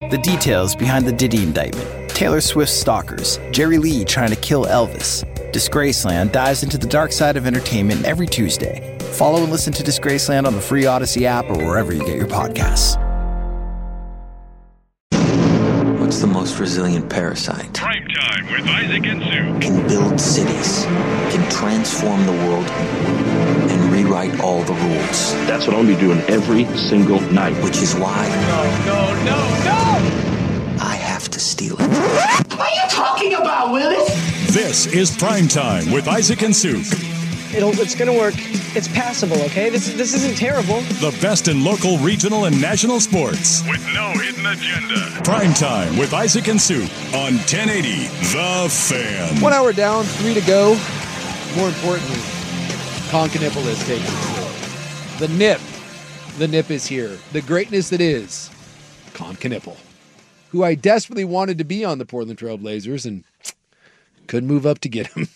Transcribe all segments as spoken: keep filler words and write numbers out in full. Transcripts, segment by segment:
The details behind the Diddy indictment, Taylor Swift's stalkers, Jerry Lee trying to kill Elvis. Disgraceland dives into the dark side of entertainment every Tuesday. Follow and listen to Disgraceland on the free Odyssey app or wherever you get your podcasts. What's the most resilient parasite? Prime Time with Isaac and Sue. Can build cities, can transform the world, and rewrite all the rules. That's what I'll be doing every single night. Which is why... No, no, no, no! I have to steal it. What are you talking about, Willis? This is Prime Time with Isaac and Suk. It'll, it's going to work. It's passable, okay? This, this isn't terrible. The best in local, regional, and national sports. With no hidden agenda. Prime Time with Isaac and Suk on ten eighty The Fan. One hour down, three to go. More importantly, Con Knipple is taking the field. The nip. The nip is here. The greatness that is Con Knipple, who I desperately wanted to be on the Portland Trail Blazers and couldn't move up to get him.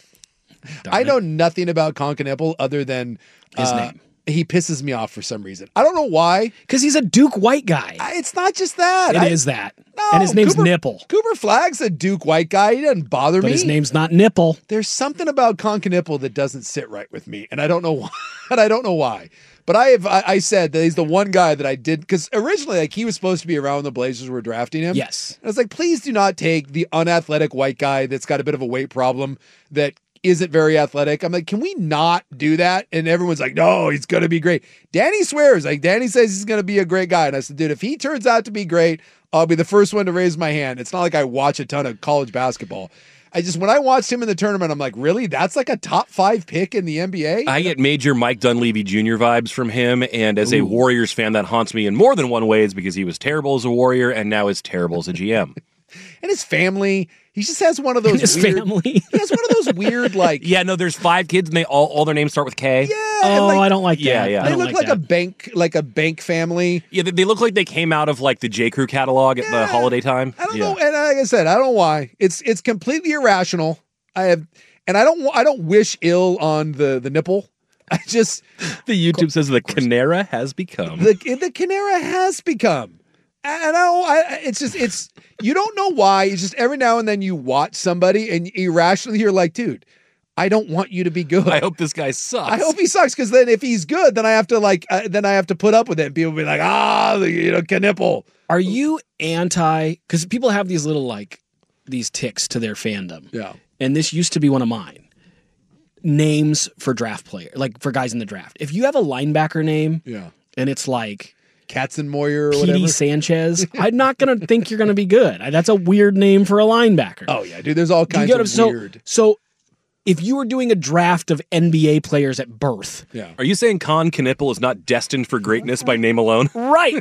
I know nothing about Con Knipple other than his uh, name. He pisses me off for some reason. I don't know why. Because he's a Duke white guy. I, it's not just that. It I, is that. No, and his name's Cooper, Nipple. Cooper Flagg's a Duke white guy. He doesn't bother but me. His name's not Nipple. There's something about Con Knipple that doesn't sit right with me, and I don't know why. and I don't know why. But I have I, I said that he's the one guy that I did, because originally like he was supposed to be around when the Blazers were drafting him. Yes. And I was like, please do not take the unathletic white guy that's got a bit of a weight problem that isn't very athletic. I'm like, can we not do that? And everyone's like, no, he's going to be great. Danny swears. Like, Danny says he's going to be a great guy. And I said, dude, if he turns out to be great, I'll be the first one to raise my hand. It's not like I watch a ton of college basketball. I just, when I watched him in the tournament, I'm like, really? That's like a top five pick in the N B A? I get major Mike Dunleavy Junior vibes from him. And as Ooh. a Warriors fan, that haunts me in more than one way. It's because he was terrible as a Warrior and now is terrible as a G M. And his family, he just has one of those and his weird, family. He has one of those weird, like... Yeah, no, there's five kids and they all, all their names start with K. Yeah. Oh, like, I don't like that. Yeah, yeah. They I don't look like, like, that. a bank, like a bank family. Yeah, they, they look like they came out of like the J. Crew catalog at Yeah. the holiday time. I don't yeah. know, and like I said, I don't know why. It's it's completely irrational. I have, and I don't I don't wish ill on the the nipple. I just The YouTube says the Canera has become. the the Canera has become. And I don't. I, it's just it's you don't know why. It's just every now and then you watch somebody and irrationally you're like, dude, I don't want you to be good. I hope this guy sucks. I hope he sucks, because then if he's good, then I have to like uh, then I have to put up with it. And people be like, ah, the, you know, Knipple. Are you anti, because people have these little like these ticks to their fandom. Yeah. And this used to be one of mine. Names for draft player, like for guys in the draft. If you have a linebacker name Yeah. and it's like Katzenmoyer or P whatever. D Sanchez, I'm not going to think you're going to be good. That's a weird name for a linebacker. Oh yeah, dude. There's all Do you kinds get of what I'm- weird. So, so if you were doing a draft of N B A players at birth, Yeah. Are you saying Con Knipple is not destined for greatness by name alone? right?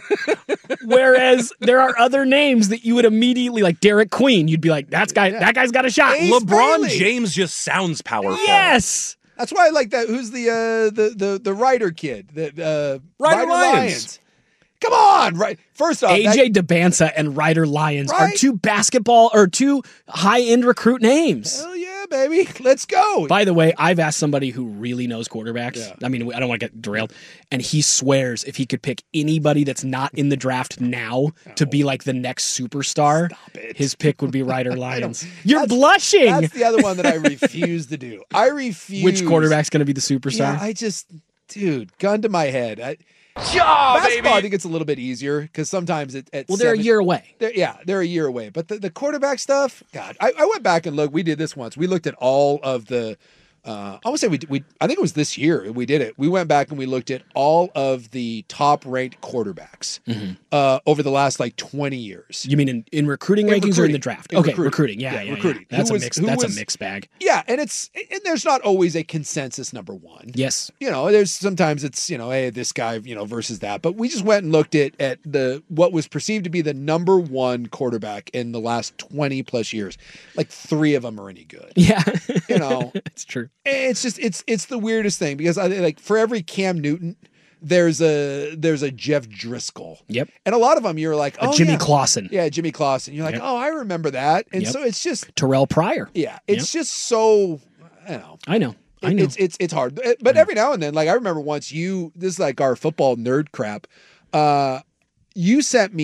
Whereas there are other names that you would immediately, like Derek Queen, you'd be like, "That's guy, that guy's got a shot." Ace LeBron Bailey. James just sounds powerful. Yes. That's why I like that. Who's the uh, the the the Ryder kid? The uh, Ryder Lyons. Come on, right? First off, A J DeBanza and Ryder Lyons are Right? two basketball or two high-end recruit names. hell yeah, baby, let's go. By the way, I've asked somebody who really knows quarterbacks. Yeah. I mean, I don't want to get derailed. And he swears if he could pick anybody that's not in the draft now to be like the next superstar, Stop it. his pick would be Ryder Lyons. don't- You're that's- blushing. That's the other one that I refuse to do. I refuse. Which quarterback's going to be the superstar? Yeah, I just, dude, gun to my head. I, Ja, basketball, I baby. think it's a little bit easier because sometimes it, at well, they're seven, a year away. They're, yeah, they're a year away. But the, the quarterback stuff, God, I, I went back and looked. We did this once. We looked at all of the. Uh, I would say we we. I think it was this year we did it. We went back and we looked at all of the top ranked quarterbacks Mm-hmm. uh, over the last like twenty years. You mean in, in recruiting In rankings or in recruiting. the draft? In okay, recruiting. recruiting. Yeah, Yeah, yeah, yeah. recruiting. That's Who a was- mix. who That's was- a mixed bag. Yeah, and it's and there's not always a consensus number one. Yes. You know, there's sometimes it's, you know, hey, this guy, you know, versus that. But we just went and looked at at the what was perceived to be the number one quarterback in the last twenty plus years. Like three of them are any good. Yeah. You know, it's true. it's just it's it's the weirdest thing because I like for every Cam Newton, there's a there's a Jeff Driscoll. Yep. And a lot of them you're like, A oh, Jimmy yeah. Clausen. Yeah, Jimmy Clausen. You're like, Yep. oh, I remember that. And Yep. so it's just Terrell Pryor. yeah, it's just so I don't know. I know. I know. It's it's it's hard, but every now and then, like I remember once you, this is like our football nerd crap. Uh, you sent me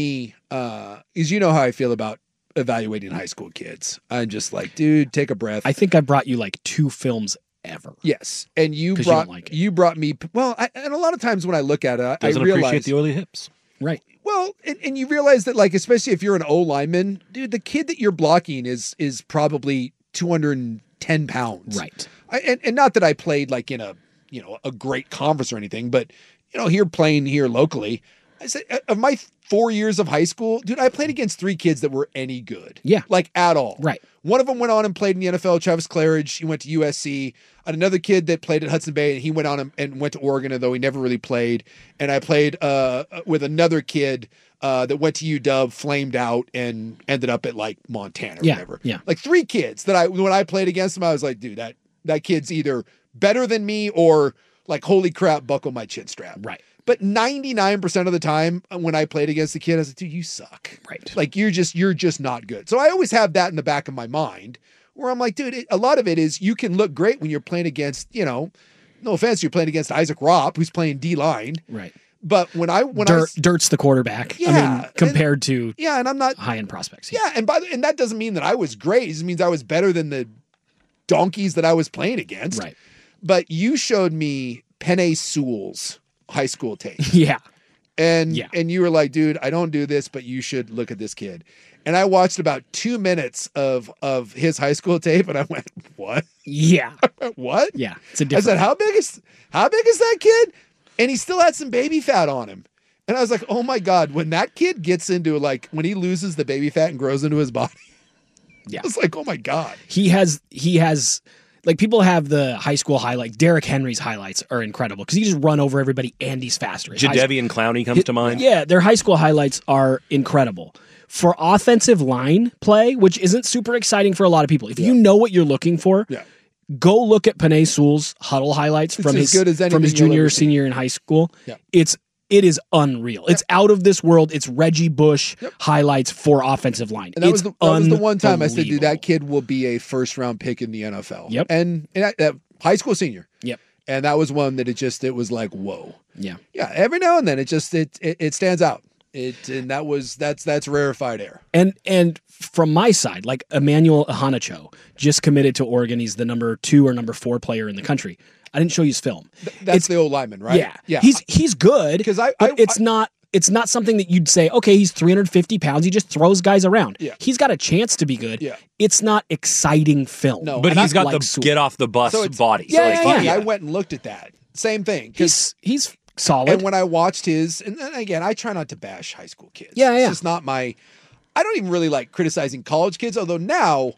Uh, is you know how I feel about evaluating high school kids. I'm just like, dude, take a breath. I think I brought you like two films ever. Yes, and you 'Cause you brought don't like it. you brought me. Well, I, and a lot of times when I look at it, I Doesn't realize appreciate the oily hips. Right. Well, and, and you realize that, like, especially if you're an O lineman, dude, the kid that you're blocking is is probably two hundred ten pounds. Right. I, and, and not that I played like in a, you know, a great conference or anything, but, you know, here playing here locally, I said, of my four years of high school, dude, I played against three kids that were any good. Yeah. Like at all. Right. One of them went on and played in the N F L, Travis Claridge. He went to U S C. I had another kid that played at Hudson Bay, and he went on and, and went to Oregon, although he never really played. And I played uh, with another kid uh, that went to U W, flamed out, and ended up at like Montana or Yeah, whatever. yeah. Like three kids that I, when I played against them, I was like, dude, that, that kid's either better than me or like, holy crap, buckle my chin strap. Right. But ninety-nine percent of the time when I played against the kid, I was like, dude, you suck. Right. Like you're just, you're just not good. So I always have that in the back of my mind where I'm like, dude, it, a lot of it is you can look great when you're playing against, you know, no offense, you're playing against Isaac Ropp, who's playing D line. Right. But when I, when Dirt, I, Dirt's the quarterback. I Yeah, mean, compared to yeah, and I'm not, high end prospects. yeah. And by the, and that doesn't mean that I was great. It just means I was better than the donkeys that I was playing against. Right. But you showed me Penei Sewell's high school tape. Yeah. And Yeah. and you were like, dude, I don't do this, but you should look at this kid. And I watched about two minutes of of his high school tape, and I went, what? Yeah. What? Yeah. It's a I different. said, how big is how big is that kid? And he still had some baby fat on him. And I was like, oh my God, when that kid gets into like when he loses the baby fat and grows into his body, Yeah. I was like, oh my God. He has he has like people have the high school highlight. Derrick Henry's highlights are incredible because he just run over everybody and he's faster. His high- Jadeveon Clowney comes to mind. Yeah, their high school highlights are incredible. For offensive line play, which isn't super exciting for a lot of people, if you know what you're looking for, Yeah. go look at Penei Sewell's huddle highlights It's from as his good as from his anything you'll junior ever or see. senior in high school. Yeah. It's it is unreal. It's out of this world. It's Reggie Bush highlights for offensive line. And that it's was the, that was the one time I said, dude, unbelievable. that kid will be a first round pick in the N F L. Yep. And, and that, that high school senior. Yep. And that was one that it just, it was like, whoa. Yeah. Yeah. Every now and then it just, it, it, it stands out. It, and that was, that's, that's rarefied air. And and from my side, like Emmanuel Ahanacho just committed to Oregon. He's the number two or number four player in the country. I didn't show you his film. That's It's- the old lineman, right? Yeah, Yeah. He's he's good 'Cause I- but I- it's I- not it's not something that you'd say. Okay, he's three hundred fifty pounds. He just throws guys around. Yeah. He's got a chance to be good. Yeah. It's not exciting film. No, But and he's I- got like the Sewell. get off the bus So it's- body. Yeah, so yeah, it's yeah. funny. I went and looked at that. Same thing. 'Cause- He's he's solid. And when I watched his, and then again, I try not to bash high school kids. Yeah, It's yeah. just not my, I don't even really like criticizing college kids, although now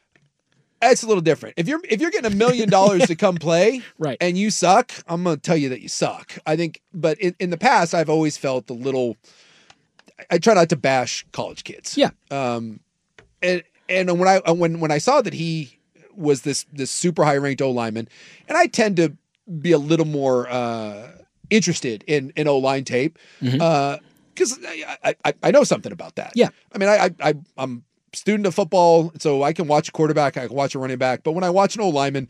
it's a little different. If you're if you're getting a million dollars to come play, Right. and you suck, I'm gonna tell you that you suck. I think, but in, in the past, I've always felt a little. I try not to bash college kids. yeah. Um, and and when I when when I saw that he was this this super high ranked O lineman, and I tend to be a little more uh, interested in in O line tape because I, I I know something about that. Yeah. I mean I I I'm a student of football, so I can watch a quarterback, I can watch a running back, but when I watch an O lineman,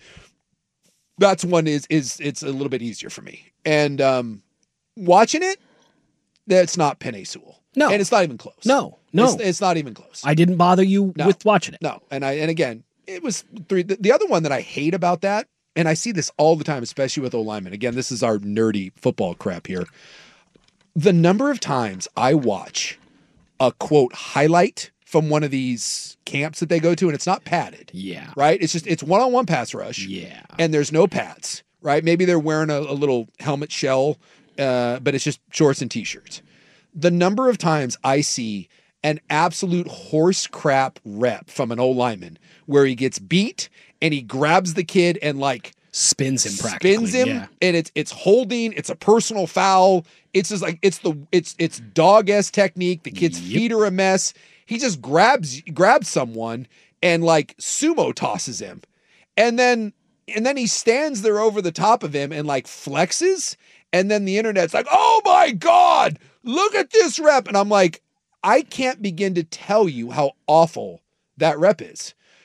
that's one is is it's a little bit easier for me. And um, watching it, that's not Penei Sewell. No. And it's not even close. No, no. It's, it's not even close. I didn't bother you No. with watching it. No. And I and again, it was three. The, the other one that I hate about that, and I see this all the time, especially with O linemen. Again, this is our nerdy football crap here. The number of times I watch a quote highlight from one of these camps that they go to, and it's not padded. Yeah. Right? It's just it's one-on-one pass rush. Yeah. And there's no pads, right? Maybe they're wearing a, a little helmet shell, uh, but it's just shorts and t-shirts. The number of times I see an absolute horse crap rep from an old lineman where he gets beat and he grabs the kid and like Spins him practically. spins him, Yeah. and it's it's holding, it's a personal foul. It's just like it's the it's it's dog-esque technique. The kid's Yep. feet are a mess. He just grabs grabs someone and like sumo tosses him. And then and then he stands there over the top of him and like flexes. And then the internet's like, oh my God, look at this rep. And I'm like, I can't begin to tell you how awful that rep is.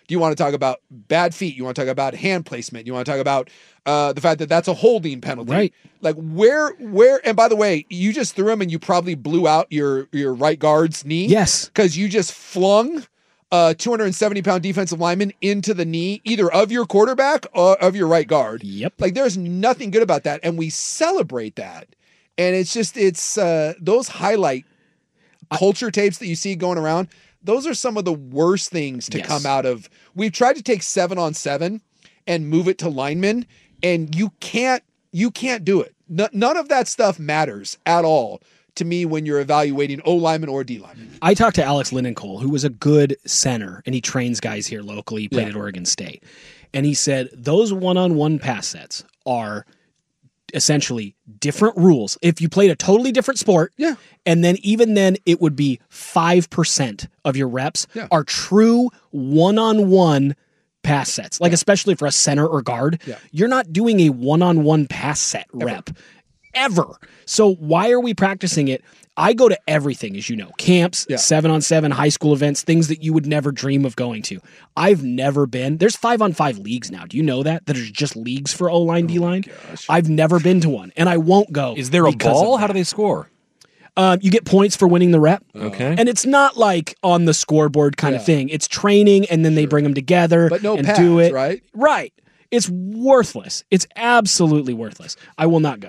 Do you want to talk about bad feet? You want to talk about hand placement? You want to talk about uh, the fact that that's a holding penalty? Right. Like where, where, and by the way, you just threw him and you probably blew out your, your right guard's knee. Yes. Because you just flung a two hundred seventy pound defensive lineman into the knee, either of your quarterback or of your right guard. Yep. Like there's nothing good about that. And we celebrate that. And it's just, it's uh, those highlight culture tapes that you see going around. Those are some of the worst things to Yes. come out of. We've tried to take seven on seven and move it to linemen, and you can't, you can't do it. N- none of that stuff matters at all to me when you're evaluating O lineman or D lineman. I talked to Alex Lindencole, who was a good center, and he trains guys here locally. He played Yeah. at Oregon State. And he said those one-on-one pass sets are essentially different rules. If you played a totally different sport, Yeah. and then even then it would be five percent of your reps Yeah. are true one-on-one pass sets. Like especially for a center or guard, Yeah. you're not doing a one-on-one pass set rep ever. So why are we practicing it? I go to everything, as you know, camps, Yeah. seven on seven, high school events, things that you would never dream of going to. I've never been. There's five on five leagues now. Do you know that? That are just leagues for O line, D line. I've never been to one, and I won't go. Is there a because ball? of How that. do they score? Um, you get points for winning the rep. Okay. And it's not like on the scoreboard kind Yeah. of thing. It's training, and then they bring them together But no and pads, do it. right? Right. It's worthless. It's absolutely worthless. I will not go.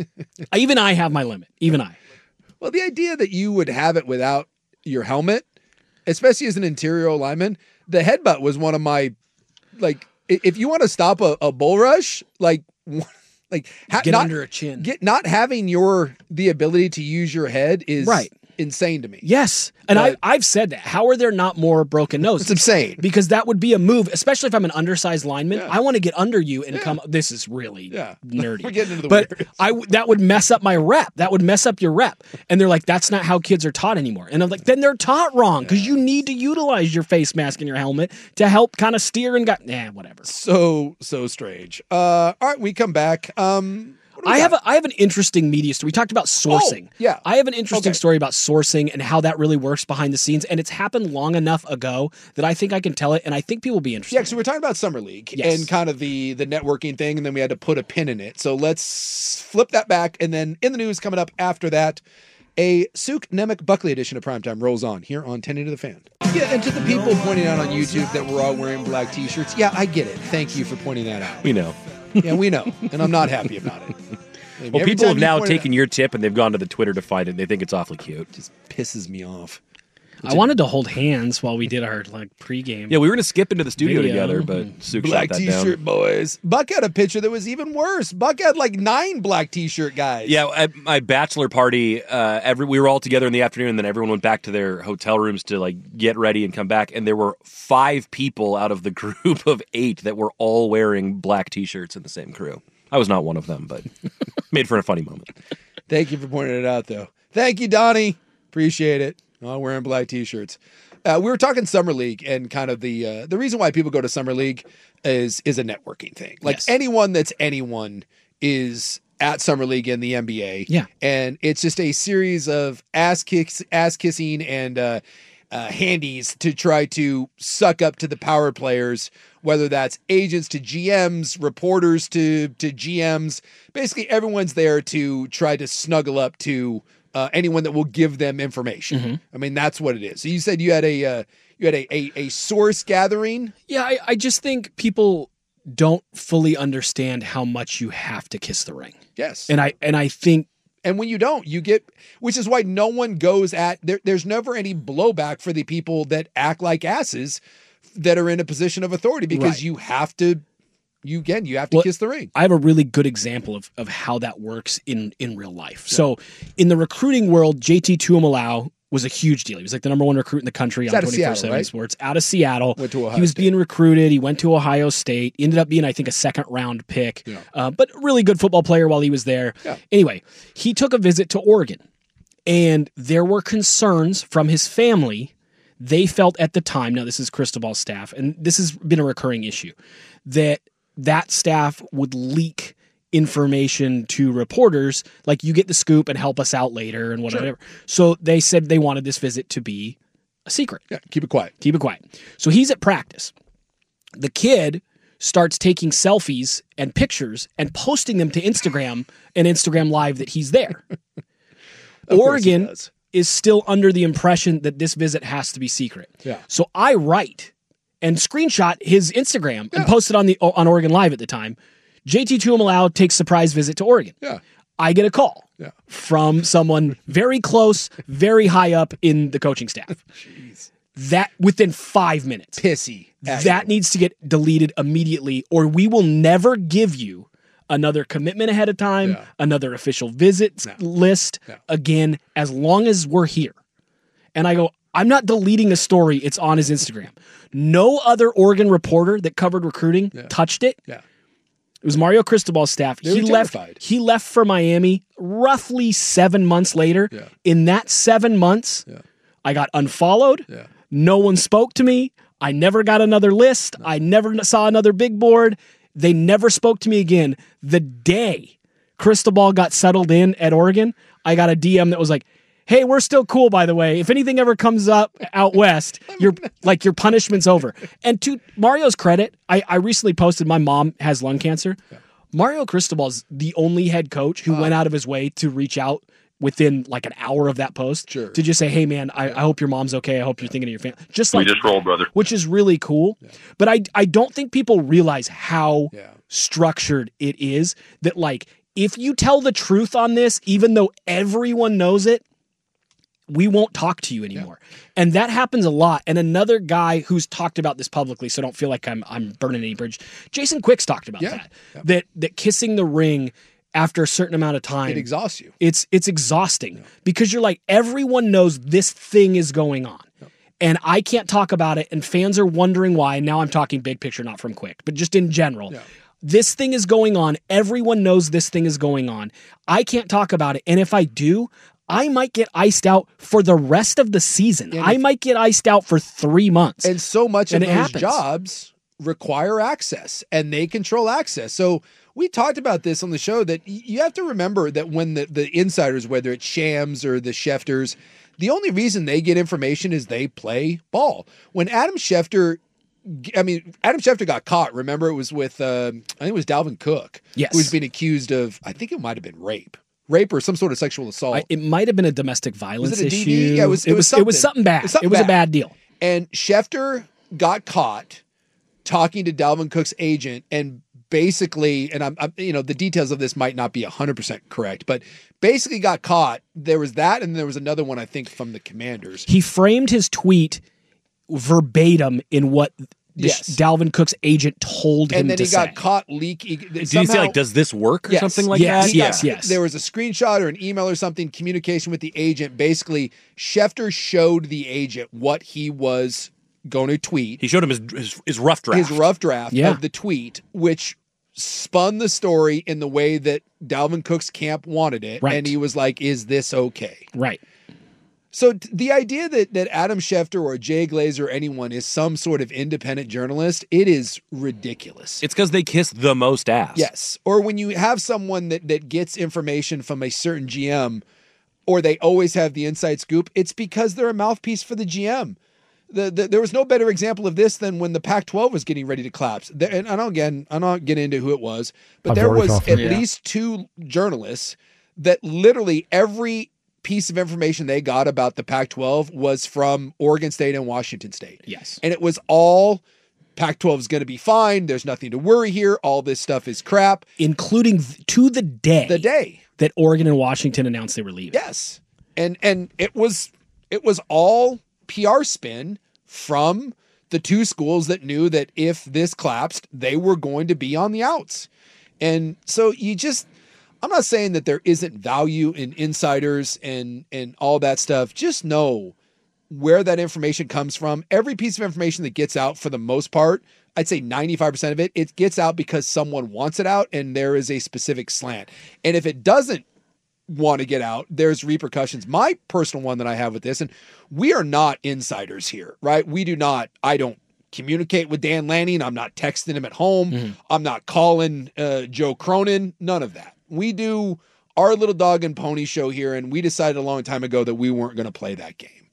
Even I have my limit. Even I. Well, the idea that you would have it without your helmet, especially as an interior lineman, the headbutt was one of my, like, i- if you want to stop a, a bull rush, like, like ha- Get not, under a chin. Get not having your the ability to use your head is Right. insane to me. Yes. And But- I, I've said that. How are there not more broken noses? It's insane. Because that would be a move, especially if I'm an undersized lineman. Yeah. I want to get under you and come. This is really Yeah. nerdy. We're getting into the but weird. I w- that would mess up my rep. That would mess up your rep. And they're like, that's not how kids are taught anymore. And I'm like, then they're taught wrong because you need to utilize your face mask and your helmet to help kind of steer and got. Nah, whatever. So so strange. Uh, all right, we come back. Um, what do we I have got? a I have an interesting media story. We talked about sourcing. Oh, yeah. I have an interesting Okay. story about sourcing and how that really works behind the scenes. And it's happened long enough ago that I think I can tell it, and I think people will be interested. Yeah, so we're talking about Summer League Yes. and kind of the the networking thing, and then we had to put a pin in it. So let's flip that back, and then in the news coming up after that, a Suk Nemec Buckley edition of Primetime rolls on here on ten eighty The Fan. Yeah, and to the people pointing out on YouTube that we're all wearing black T-shirts, yeah, I get it. Thank you for pointing that out. We know. Yeah, we know, and I'm not happy about it. Maybe Well, every people time have you now point it taken out, your tip and they've gone to the Twitter to find it. And they think it's awfully cute. just pisses me off. I wanted to hold hands while we did our like pregame. Yeah, we were going to skip into the studio Video. together, but Suk shot Black that T-shirt down. boys. Buck had a picture that was even worse. Buck had like nine black T-shirt guys. Yeah, at my bachelor party, uh, every we were all together in the afternoon, and then everyone went back to their hotel rooms to like get ready and come back. And there were five people out of the group of eight that were all wearing black T-shirts in the same crew. I was not one of them, but made for a funny moment. Thank you for pointing it out, though. Thank you, Donnie. Appreciate it. Oh, wearing black T-shirts. Uh, we were talking Summer League, and kind of the uh, the reason why people go to Summer League is is a networking thing. Like Yes. anyone that's anyone is at Summer League in the N B A. Yeah. And it's just a series of ass kicks, ass kissing, and uh, uh, handies to try to suck up to the power players, whether that's agents to G Ms, reporters to to G Ms. Basically, everyone's there to try to snuggle up to uh, anyone that will give them information. Mm-hmm. I mean, that's what it is. So you said you had a uh, you had a, a a source gathering. Yeah, I, I just think people don't fully understand how much you have to kiss the ring. Yes. And I and I think And when you don't, you get, which is why no one goes at, there, there's never any blowback for the people that act like asses that are in a position of authority, because Right. you have to, you again, you have to Well, kiss the ring. I have a really good example of, of how that works in, in real life. So in the recruiting world, J T Tuimalau was a huge deal. He was like the number one recruit in the country He's on out of twenty-four Seattle, seven right? Sports, out of Seattle. Went to Ohio he was State. being recruited. He went to Ohio State. He ended up being, I think, a second round pick, Yeah. uh, but really good football player while he was there. Yeah. Anyway, he took a visit to Oregon, and there were concerns from his family. They felt at the time, now this is Cristobal staff, and this has been a recurring issue, that that staff would leak information to reporters, like you get the scoop and help us out later and whatever. Sure. So they said they wanted this visit to be a secret. Yeah, keep it quiet. Keep it quiet. So he's at practice, The kid starts taking selfies and pictures and posting them to Instagram and Instagram Live that he's there. Oregon is still under the impression that this visit has to be secret. Yeah. So I write and screenshot his Instagram Yeah. and post it on the on Oregon Live at the time. J T Tuimalau takes surprise visit to Oregon. Yeah. I get a call Yeah. from someone very close, very high up in the coaching staff. Jeez. That within five minutes. Pissy. at That you. needs to get deleted immediately, or we will never give you another commitment ahead of time, Yeah. another official visit No. list No. again, as long as we're here. And I go, I'm not deleting a story. It's on his Instagram. No other Oregon reporter that covered recruiting Yeah. touched it. Yeah. It was Mario Cristobal's staff. They he were left. terrified. He left for Miami roughly seven months later. Yeah. In that seven months, Yeah. I got unfollowed. Yeah. No one spoke to me. I never got another list. I never saw another big board. They never spoke to me again. The day Cristobal got settled in at Oregon, I got a D M that was like, "Hey, we're still cool, by the way. If anything ever comes up out west, your like your punishment's over." And to Mario's credit, I, I recently posted my mom has lung cancer. Yeah. Mario Cristobal's the only head coach who uh, went out of his way to reach out within like an hour of that post sure. to just say, "Hey, man, I, I hope your mom's okay. I hope you're thinking of your family." Just like we just roll, brother. Which is really cool. Yeah. But I I don't think people realize how yeah. structured it is. That like if you tell the truth on this, even though everyone knows it, we won't talk to you anymore. Yeah. And that happens a lot. And another guy who's talked about this publicly, so don't feel like I'm I'm burning any bridge. Jason Quick's talked about yeah. that. Yeah. That that kissing the ring after a certain amount of time, it exhausts you. It's it's exhausting yeah. because you're like, everyone knows this thing is going on. Yeah. And I can't talk about it, and fans are wondering why. And now I'm talking big picture, not from Quick, but just in general. Yeah. This thing is going on. Everyone knows this thing is going on. I can't talk about it. And if I do, I might get iced out for the rest of the season. And I if, might get iced out for three months. And so much and of those happens. jobs require access, and they control access. So we talked about this on the show that you have to remember that when the, the insiders, whether it's Shams or the Schefters, the only reason they get information is they play ball. When Adam Schefter, I mean, Adam Schefter got caught. Remember, it was with, uh, I think it was Dalvin Cook, yes. who's been accused of, I think it might have been rape. Rape or some sort of sexual assault. I, it might have been a domestic violence was it a issue. D V? Yeah, it was. It, It was. was It was something bad. It was, something it was bad. a bad deal. And Schefter got caught talking to Dalvin Cook's agent, and basically, and I'm, I'm you know, the details of this might not be one hundred percent correct, but basically got caught. There was that, and there was another one, I think, from the Commanders. He framed his tweet verbatim in what yes. Dalvin Cook's agent told him and then to he got say. caught leaking. Did he say, like, does this work or yes. something like yes, that? Yes, yeah. yes. There was a screenshot or an email or something, communication with the agent. Basically, Schefter showed the agent what he was going to tweet. He showed him his his, his rough draft. His rough draft yeah. of the tweet, which spun the story in the way that Dalvin Cook's camp wanted it. Right. And he was like, is this okay? Right. So t- the idea that that Adam Schefter or Jay Glazer or anyone is some sort of independent journalist, it is ridiculous. It's because they kiss the most ass. Yes. Or when you have someone that, that gets information from a certain G M, or they always have the inside scoop, it's because they're a mouthpiece for the G M. The, the, there was no better example of this than when the Pac twelve was getting ready to collapse. There, and I don't again, I'm not getting into who it was, but I'm there very was confident. at Yeah. least two journalists that literally every piece of information they got about the Pac twelve was from Oregon State and Washington State. Yes. And it was all Pac twelve is going to be fine. There's nothing to worry here. All this stuff is crap. Including th- to the day. The day that Oregon and Washington announced they were leaving. Yes. And and it was it was all P R spin from the two schools that knew that if this collapsed, they were going to be on the outs. And so you just, I'm not saying that there isn't value in insiders and, and all that stuff. Just know where that information comes from. Every piece of information that gets out, for the most part, I'd say ninety-five percent of it, it gets out because someone wants it out and there is a specific slant. And if it doesn't want to get out, there's repercussions. My personal one that I have with this, and we are not insiders here, right? We do not, I don't communicate with Dan Lanning. I'm not texting him at home. Mm-hmm. I'm not calling uh, Joe Cronin. None of that. We do our little dog and pony show here, and we decided a long time ago that we weren't going to play that game.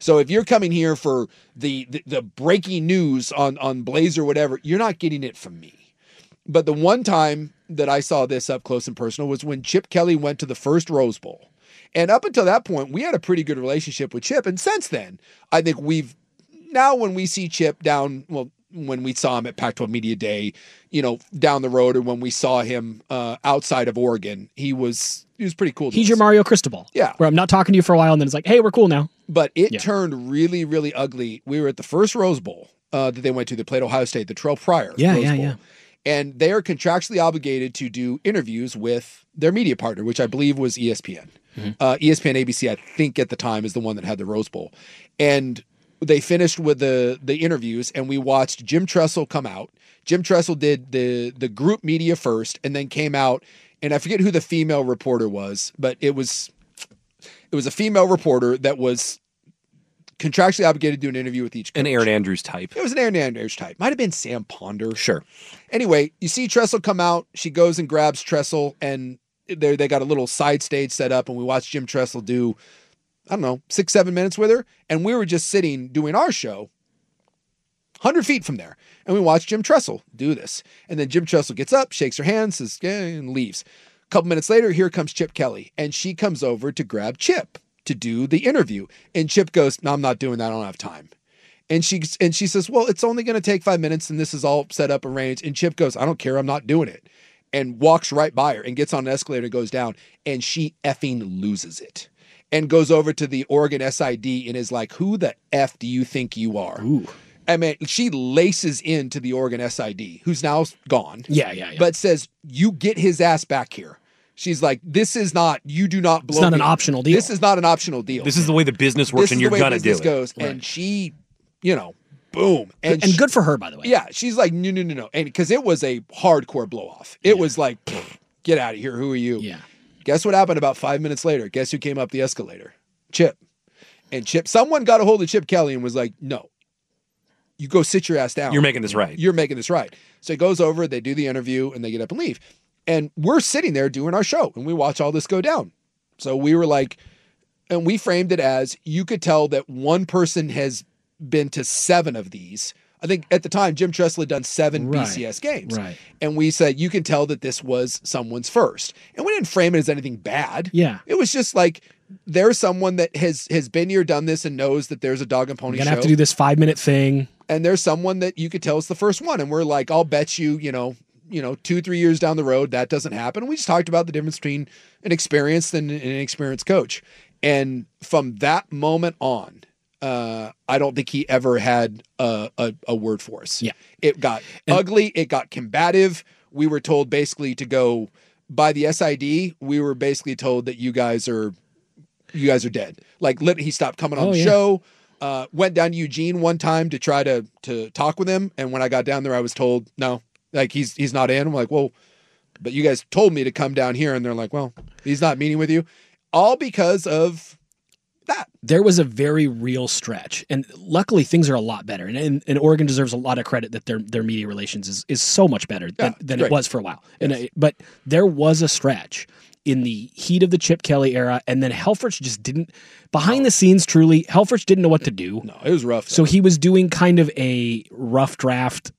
So if you're coming here for the, the, the breaking news on, on Blaze or whatever, you're not getting it from me. But the one time that I saw this up close and personal was when Chip Kelly went to the first Rose Bowl. And up until that point, we had a pretty good relationship with Chip. And since then, I think we've, now when we see Chip down, well, when we saw him at Pac twelve Media Day, you know, down the road, or when we saw him uh, outside of Oregon, he was he was pretty cool. He's your Mario Cristobal. Yeah. Where I'm not talking to you for a while, and then it's like, hey, we're cool now. But it Yeah. turned really, really ugly. We were at the first Rose Bowl uh, that they went to. They played Ohio State, the Terrell Pryor Yeah, Rose yeah, Bowl. yeah. And they are contractually obligated to do interviews with their media partner, which I believe was E S P N. Mm-hmm. Uh, E S P N A B C, I think at the time, is the one that had the Rose Bowl. And they finished with the the interviews, and we watched Jim Tressel come out. Jim Tressel did the the group media first, and then came out, and I forget who the female reporter was, but it was it was a female reporter that was contractually obligated to do an interview with each coach. An Aaron Andrews type. It was an Aaron Andrews type. Might have been Sam Ponder. Sure. Anyway, you see Tressel come out. She goes and grabs Tressel, and they they got a little side stage set up, and we watched Jim Tressel do, I don't know, six, seven minutes with her. And we were just sitting doing our show one hundred feet from there. And we watched Jim Tressel do this. And then Jim Tressel gets up, shakes her hand, says, yeah, and leaves. A couple minutes later, here comes Chip Kelly. And she comes over to grab Chip to do the interview. And Chip goes, no, I'm not doing that. I don't have time. And she and she says, well, it's only going to take five minutes and this is all set up, arranged. And Chip goes, I don't care. I'm not doing it. And walks right by her and gets on an escalator and goes down. And she effing loses it. And goes over to the Oregon S I D and is like, who the F do you think you are? Ooh. I mean, she laces into the Oregon S I D, who's now gone. Yeah, yeah, yeah. But says, you get his ass back here. She's like, this is not, you do not blow It's not me. an optional deal. This is not an optional deal. This is the way the business works, This and is you're the way going to do business it. goes. And she, you know, boom. And, she- good for her, by the way. Yeah, she's like, no, no, no, no. And because it was a hardcore blow off. It was like, pfft, get out of here. Who are you? Yeah. Guess what happened about five minutes later? Guess who came up the escalator? Chip. And Chip, someone got a hold of Chip Kelly and was like, no, you go sit your ass down. You're making this right. You're making this right. So he goes over, they do the interview, and they get up and leave. And we're sitting there doing our show, and we watch all this go down. So we were like, and we framed it as, you could tell that one person has been to seven of these. I think at the time, Jim Tressel had done seven Right. B C S games. Right. And we said, you can tell that this was someone's first. And we didn't frame it as anything bad. Yeah. It was just like, there's someone that has has been here, done this, and knows that there's a dog and pony You're show. going to have to do this five minute thing. And there's someone that you could tell is the first one. And we're like, I'll bet you, you know, you know, two, three years down the road, that doesn't happen. And we just talked about the difference between an experienced and an inexperienced coach. And from that moment on, uh, I don't think he ever had a, a, a word for us. Yeah. It got And- ugly. It got combative. We were told basically to go by the S I D. We were basically told that you guys are, you guys are dead. Like lit- he stopped coming on Oh, the yeah. show. Uh, went down to Eugene one time to try to to talk with him, and when I got down there, I was told no, like he's he's not in. I'm like, well, but you guys told me to come down here, and they're like, well, he's not meeting with you, all because of that. There was a very real stretch, and luckily things are a lot better. And, and, and Oregon deserves a lot of credit that their their media relations is is so much better than, Yeah, than great. it was for a while. And I, but there was a stretch in the heat of the Chip Kelly era, and then Helfrich just didn't behind the scenes. Truly, Helfrich didn't know what to do. No, it was rough. So he was doing kind of a rough draft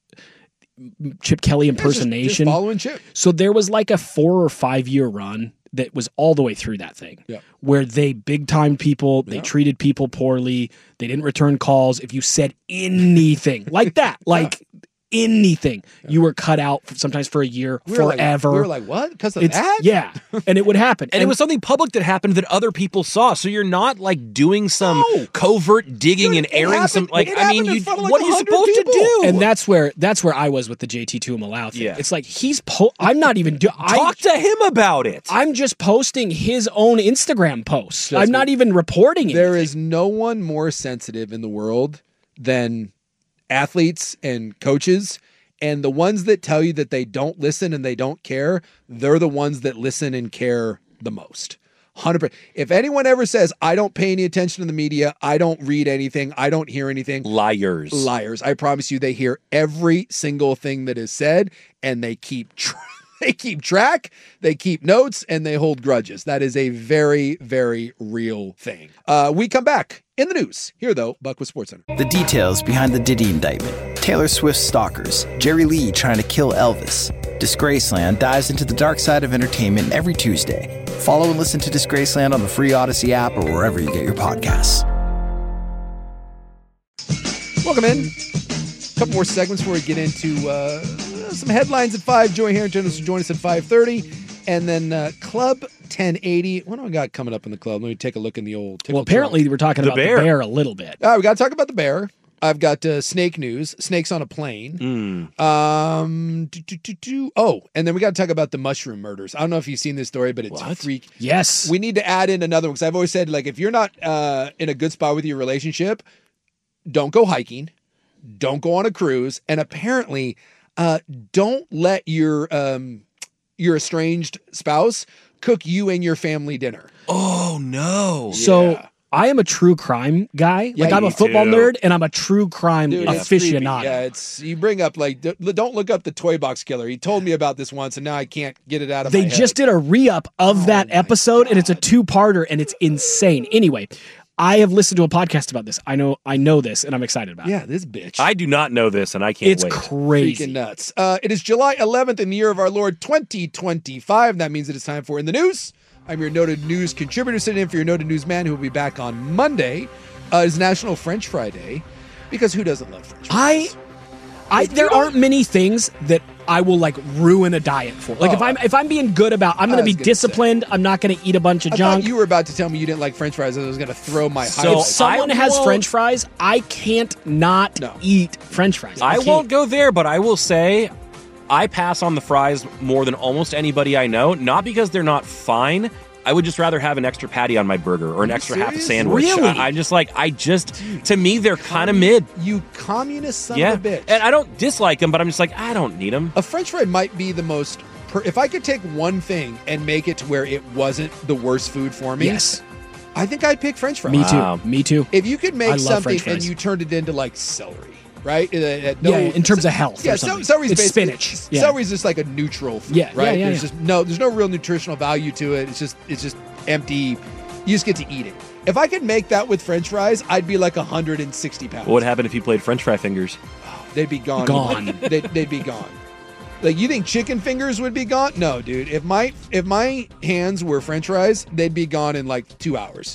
Chip Kelly Yeah, just- impersonation. just following Chip. So there was like a four or five year run that was all the way through that thing, Yeah. where they big time people, they Yeah. treated people poorly, they didn't return calls. If you said anything like that, like anything, you were cut out for, sometimes for a year, We were like- forever. we were like, what? Because of It's- that? Yeah, and it would happen. And, it was something public that happened that other people saw. So you're not like doing some No. covert digging Dude, and it airing some happened- like it I mean happened in you front of, like, what are you one hundred supposed to people. do? and that's where that's where I was with the J T Tuimoloau thing. Yeah. It's like he's po- I'm not even do- I, Talk to him about it. I'm just posting his own Instagram posts. Just I'm not even reporting it. There is no one more sensitive in the world than athletes and coaches. And the ones that tell you that they don't listen and they don't care, they're the ones that listen and care the most. one hundred percent. If anyone ever says, I don't pay any attention to the media, I don't read anything, I don't hear anything, Liars. liars. I promise you, they hear every single thing that is said, and they keep tr- They keep track, they keep notes, and they hold grudges. That is a very, very real thing. Uh, we come back in the news. Here, though, Buck with SportsCenter. The details behind the Diddy indictment. Taylor Swift stalkers. Jerry Lee trying to kill Elvis. Disgraceland dives into the dark side of entertainment every Tuesday. Follow and listen to Disgraceland on the free Odyssey app or wherever you get your podcasts. Welcome in. A couple more segments before we get into uh, some headlines at five. Joey Harrington will join us at five thirty. And then uh, Club ten eighty. What do I got coming up in the club? Let me take a look in the old... Well, apparently trunk. we're talking The about bear. the bear a little bit. All right, we got to talk about the bear. I've got uh, snake news. Snakes on a plane. Mm. Um. Do, do, do, do. Oh, and then we got to talk about the mushroom murders. I don't know if you've seen this story, but it's What? freak. Yes. We need to add in another one because I've always said, like, if you're not uh, in a good spot with your relationship, don't go hiking, don't go on a cruise, and apparently, uh, don't let your um, your estranged spouse cook you and your family dinner. Oh, no. So Yeah. I am a true crime guy. Yeah, like I'm a me football too. nerd and I'm a true crime Dude, it's creepy. aficionado. Yeah, it's you bring up like d- don't look up the Toy Box Killer. He told me about this once, and now I can't get it out of They my just head. did a re-up of that my episode and it's a two-parter and it's insane. Anyway, I have listened to a podcast about this. I know I know this and I'm excited about it. Yeah, this bitch. I do not know this, and I can't It's wait. crazy. Freaking nuts. Uh, it is July eleventh in the year of our Lord twenty twenty-five. That means it is time for In the News. I'm your noted news contributor sitting in for your noted newsman who will be back on Monday. Uh, it's National French Fry Day because who doesn't love French I fries? I If you there don't- aren't many things that I will like ruin a diet for. Like if Oh. I'm if I'm being good about I'm I going to was be gonna disciplined, I'm not going to eat a bunch of I junk. thought you were about to tell me you didn't like French fries and I was going to throw my So, highlights. if someone I has won't- French fries, I can't not No. eat French fries. I can't. won't go there, but I will say I pass on the fries more than almost anybody I know, not because they're not fine. I would just rather have an extra patty on my burger or an you extra half a serious? sandwich. Really? I, I'm just like, I just, to me, they're kind of mid. You communist son Yeah. of a bitch. And I don't dislike them, but I'm just like, I don't need them. A French fry might be the most. Per- if I could take one thing and make it to where it wasn't the worst food for me, Yes. I think I'd pick French fries. Me too. Wow. Me too. If you could I make love something French and fries. you turned it into like celery, right? Uh, uh, no- Yeah, in terms of health or Yeah, something. celery's It's basically- spinach. Yeah. Celery's just like a neutral food, Yeah, yeah, right? yeah, there's yeah. just no, there's no real nutritional value to it. It's just, it's just empty. You just get to eat it. If I could make that with French fries, I'd be like one hundred sixty pounds. What would happen if you played French fry fingers? They'd be gone. Gone. they'd, they'd be gone. Like you think chicken fingers would be gone? No, dude. If my if my hands were French fries, they'd be gone in like two hours.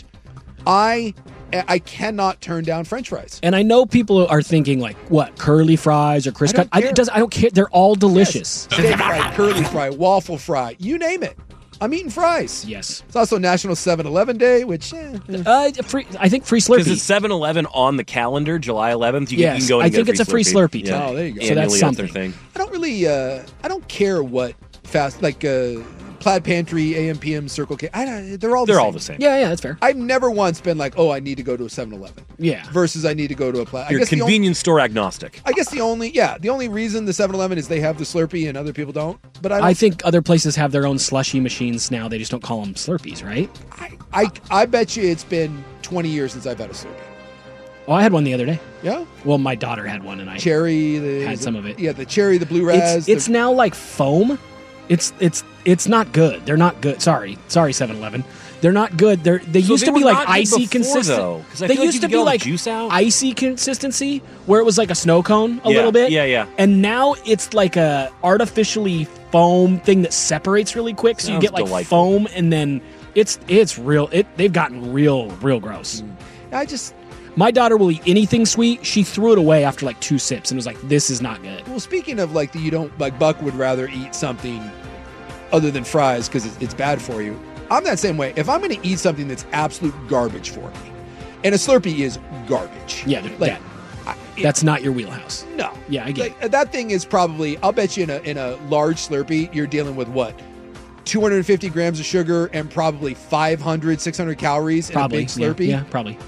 I I cannot turn down French fries. And I know people are thinking like, what, curly fries or crisp I don't cut? I, care. it does, I don't care. They're all delicious. Steak fry, curly fry, waffle fry, you name it. I'm eating fries. Yes. It's also National seven eleven Day, which eh, eh. Uh, free, I think free Because Slurpee. it's seven eleven on the calendar, July eleventh. You, can- you Yes, can go in I and get think it's a free Slurpee, too. Oh, there you go. So that's Annually, something. their thing. I don't really uh I don't care what fast like uh Plaid Pantry, A M P M, Circle K. I don't, they're all the They're same. all the same. Yeah, yeah, that's fair. I've never once been like, oh, I need to go to a seven eleven. Yeah. Versus I need to go to a Plaid. I You're guess the only- convenience store agnostic. I guess the only, yeah, the only reason the seven eleven is they have the Slurpee and other people don't. But I, don't, I think other places have their own slushy machines now. They just don't call them Slurpees, right? I, I, I bet you it's been twenty years since I've had a Slurpee. Oh, I had one the other day. Yeah, Well, my daughter had one, and I cherry. The, Had some of it. Yeah, the cherry, the blue raz. It's, it's the, now like foam. It's it's it's not good. They're not good. Sorry, sorry, seven eleven. They're not good. They're they So used they to be were like not good icy before, consistent. though, 'cause I They feel like used you to could be get all the like juice out. icy consistency, where it was like a snow cone a Yeah, little bit. yeah, yeah. And now it's like a artificially foam thing that separates really quick, so you Sounds get like delightful. foam, and then it's it's real. It they've gotten real real gross. I just My daughter will eat anything sweet. She threw it away after like two sips and was like, "This is not good." well, speaking of like the you don't like Buck would rather eat something other than fries because it's, it's bad for you. I'm that same way. If I'm going to eat something that's absolute garbage for me, and a Slurpee is garbage. Yeah, dude, like that- I, it- That's not your wheelhouse. no. Yeah, I get Like, that thing is probably. I'll bet you in a in a large Slurpee, you're dealing with what. two hundred fifty grams of sugar and probably five hundred, six hundred calories Probably. in a big Slurpee. Yeah, yeah, probably.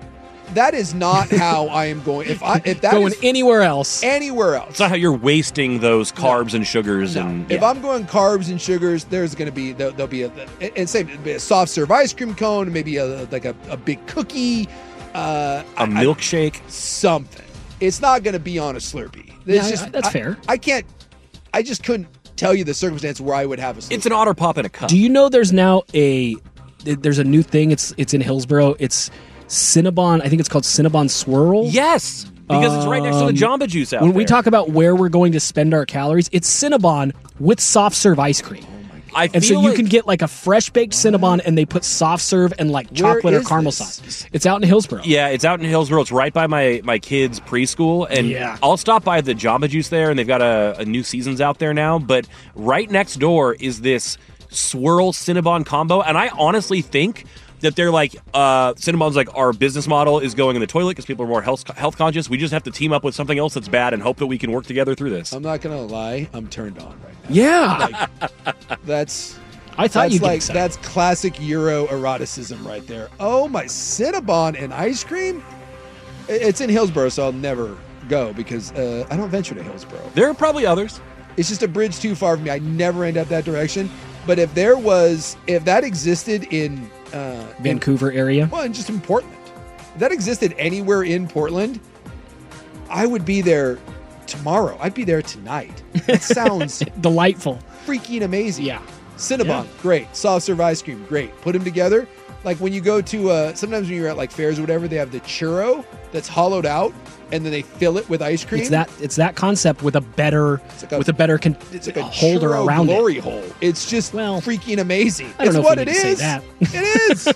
That is not how I am going. If I if that Going is anywhere else. anywhere else, It's not how you're wasting those carbs and sugars no. and If yeah. I'm going carbs and sugars, there's going to be there'll, there'll be a and same a soft serve ice cream cone, maybe a like a, a big cookie, uh, a I- milkshake. I- something. It's not going to be on a Slurpee. Yeah, It's I- just that's I- fair. I can't. I just couldn't tell you the circumstance where I would have a sleeper. It's an Otter Pop in a cup. Do you know there's now a there's a new thing? It's it's in Hillsboro. It's Cinnabon. I think it's called Cinnabon Swirl. Yes, because it's right next to the Jamba Juice out When there. we talk about where we're going to spend our calories, it's Cinnabon with soft serve ice cream. I And so feel you like- can get like a fresh baked Cinnabon, and they put soft serve and like Where chocolate or is caramel this? sauce. It's out in Hillsboro. Yeah, it's out in Hillsboro. It's right by my my kids' preschool, and Yeah. I'll stop by the Jamba Juice there, and they've got a, a new seasons out there now. But right next door is this Swirl Cinnabon combo, and I honestly think that they're like uh, Cinnabon's like our business model is going in the toilet because people are more health health conscious. We just have to team up with something else that's bad and hope that we can work together through this. I'm not gonna lie, I'm turned on right now. Yeah. That's I thought that's you'd get like excited. that's classic Euro eroticism right there. Oh my Cinnabon and ice cream. I- It's in Hillsboro, so I'll never go because uh, I don't venture to Hillsboro. There are probably others. It's just a bridge too far for me. I never end up that direction. But if there was, if that existed in uh, in- Vancouver area. well, and just in Portland, if that existed anywhere in Portland, I would be there tomorrow. I'd be there tonight. That sounds Delightful. freaking amazing. Yeah. Cinnabon, Yeah. great. Soft serve ice cream, great. Put them together. Like when you go to, uh, sometimes when you're at like fairs or whatever, they have the churro that's hollowed out, and then they fill it with ice cream. It's that it's that concept with a better like a- with a better con- It's like a holder churro around glory it. hole. It's just Well, freaking amazing. I don't it's know if what we it need to say is. that. It is.